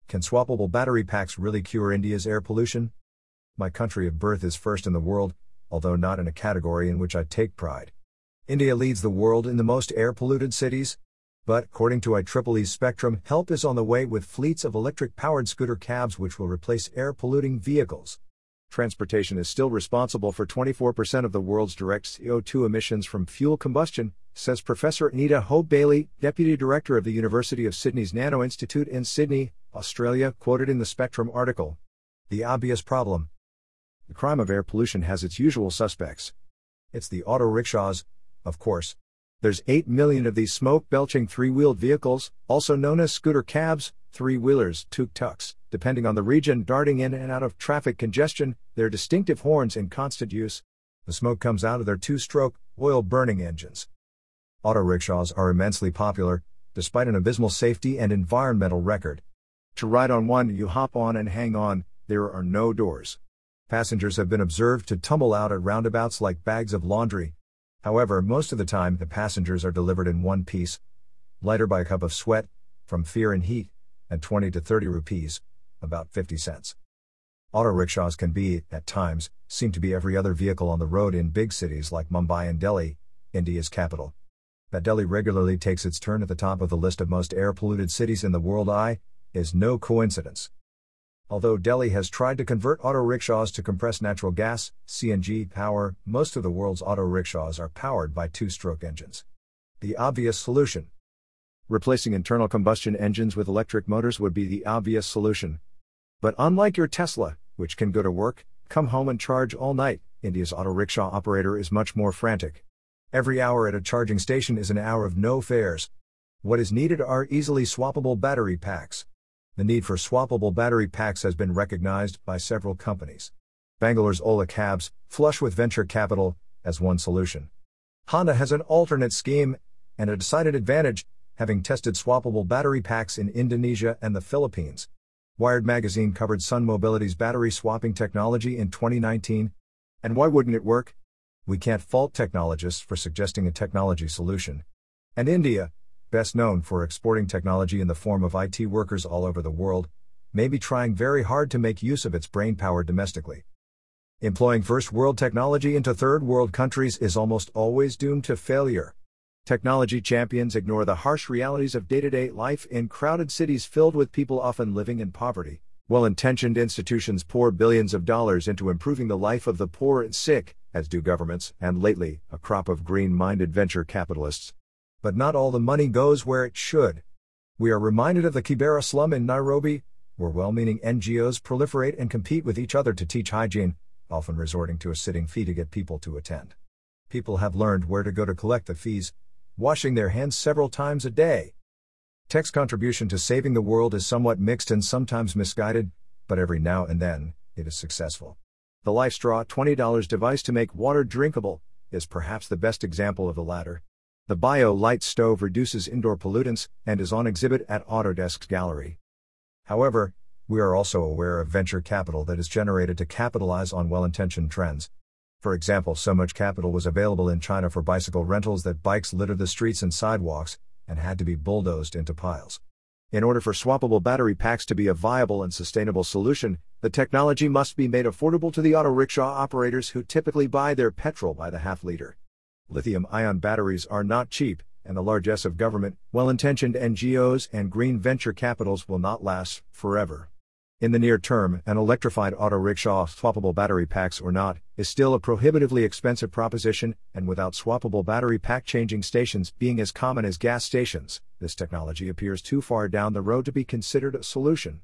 Can swappable battery packs really cure India's air pollution? My country of birth is first in the world, although not in a category in which I take pride. India leads the world in the most air-polluted cities. But, according to IEEE's Spectrum, help is on the way with fleets of electric-powered scooter cabs which will replace air-polluting vehicles. Transportation is still responsible for 24% of the world's direct CO2 emissions from fuel combustion, says Professor Anita Hope-Bailey, Deputy Director of the University of Sydney's Nano Institute in Sydney, Australia, quoted in the Spectrum article. The obvious problem. The crime of air pollution has its usual suspects. It's the auto rickshaws, of course. There's 8 million of these smoke-belching three-wheeled vehicles, also known as scooter cabs, three-wheelers, tuk-tuks, depending on the region, darting in and out of traffic congestion, their distinctive horns in constant use. The smoke comes out of their two-stroke, oil-burning engines. Auto rickshaws are immensely popular, despite an abysmal safety and environmental record. To ride on one, you hop on and hang on, there are no doors. Passengers have been observed to tumble out at roundabouts like bags of laundry. However, most of the time the passengers are delivered in one piece, lighter by a cup of sweat, from fear and heat, and 20 to 30 rupees, about 50 cents. Auto rickshaws can be, at times, seem to be every other vehicle on the road in big cities like Mumbai and Delhi, India's capital. That Delhi regularly takes its turn at the top of the list of most air-polluted cities in the world is no coincidence. Although Delhi has tried to convert auto rickshaws to compressed natural gas, CNG power, most of the world's auto rickshaws are powered by two-stroke engines. The obvious solution. Replacing internal combustion engines with electric motors would be the obvious solution. But unlike your Tesla, which can go to work, come home and charge all night, India's auto rickshaw operator is much more frantic. Every hour at a charging station is an hour of no fares. What is needed are easily swappable battery packs. The need for swappable battery packs has been recognized by several companies. Bangalore's Ola Cabs, flush with venture capital, as one solution. Honda has an alternate scheme, and a decided advantage, having tested swappable battery packs in Indonesia and the Philippines. Wired magazine covered Sun Mobility's battery swapping technology in 2019. And why wouldn't it work? We can't fault technologists for suggesting a technology solution. And India, best known for exporting technology in the form of IT workers all over the world, may be trying very hard to make use of its brainpower domestically. Employing first-world technology into third-world countries is almost always doomed to failure. Technology champions ignore the harsh realities of day-to-day life in crowded cities filled with people often living in poverty. Well-intentioned institutions pour billions of dollars into improving the life of the poor and sick, as do governments, and lately, a crop of green-minded venture capitalists. But not all the money goes where it should. We are reminded of the Kibera slum in Nairobi, where well-meaning NGOs proliferate and compete with each other to teach hygiene, often resorting to a sitting fee to get people to attend. People have learned where to go to collect the fees, washing their hands several times a day. Tech's contribution to saving the world is somewhat mixed and sometimes misguided, but every now and then, it is successful. The LifeStraw $20 device to make water drinkable is perhaps the best example of the latter. The BioLite stove reduces indoor pollutants and is on exhibit at Autodesk's gallery. However, we are also aware of venture capital that is generated to capitalize on well-intentioned trends. For example, so much capital was available in China for bicycle rentals that bikes littered the streets and sidewalks and had to be bulldozed into piles. In order for swappable battery packs to be a viable and sustainable solution, the technology must be made affordable to the auto rickshaw operators who typically buy their petrol by the half-liter. Lithium-ion batteries are not cheap, and the largesse of government, well-intentioned NGOs and green venture capitals will not last forever. In the near term, an electrified auto rickshaw, swappable battery packs or not, is still a prohibitively expensive proposition, and without swappable battery pack changing stations being as common as gas stations, this technology appears too far down the road to be considered a solution.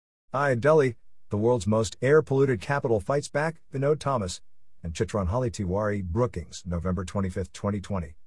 Delhi, the world's most air-polluted capital fights back, Vinod Thomas and Chitranjali Tiwari, Brookings, November 25, 2020.